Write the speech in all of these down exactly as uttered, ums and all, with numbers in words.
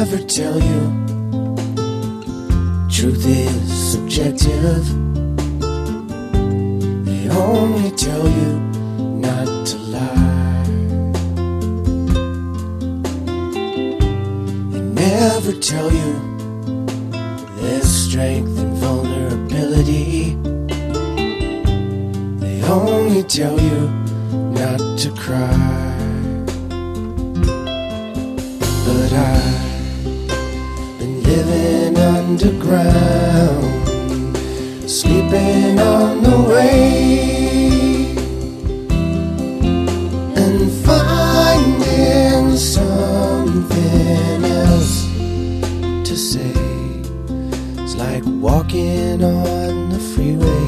never tell you truth is subjective. They only tell you not to lie. They never tell you there's strength and vulnerability. They only tell you not to cry. But I've been living underground, sleeping on the way, and finding something else to say. It's like walking on the freeway.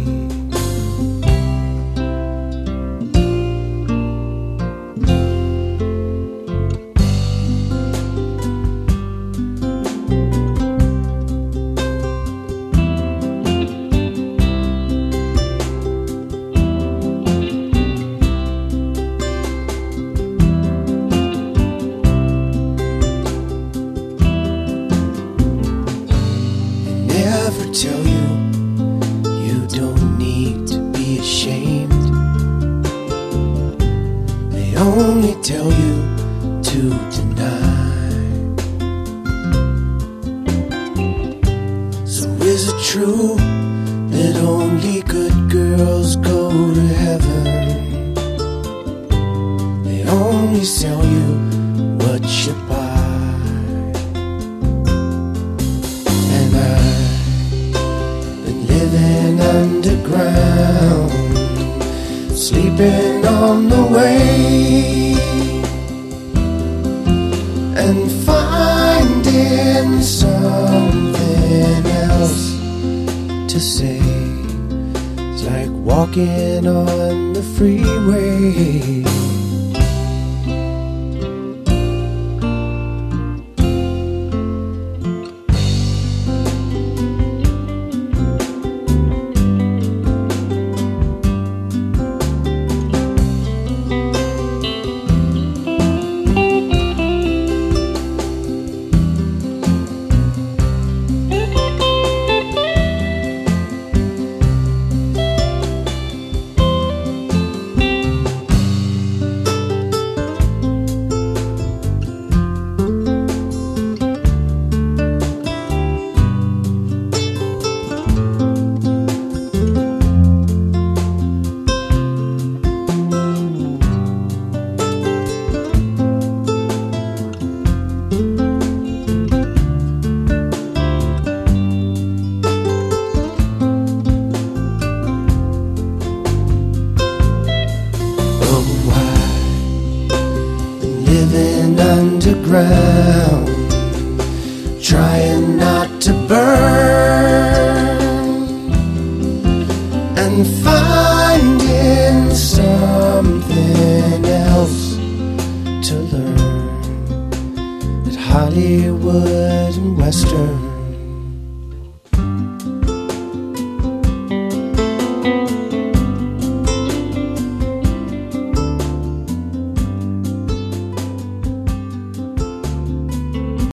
Never tell you you don't need to be ashamed. They only tell you to deny. So is it true that only good girls go to heaven? They only sell you what you buy. Living underground, sleeping on the way, and finding something else to say. It's like walking on the freeway. Living underground, trying not to burn, and finding something else to learn. That Hollywood and Western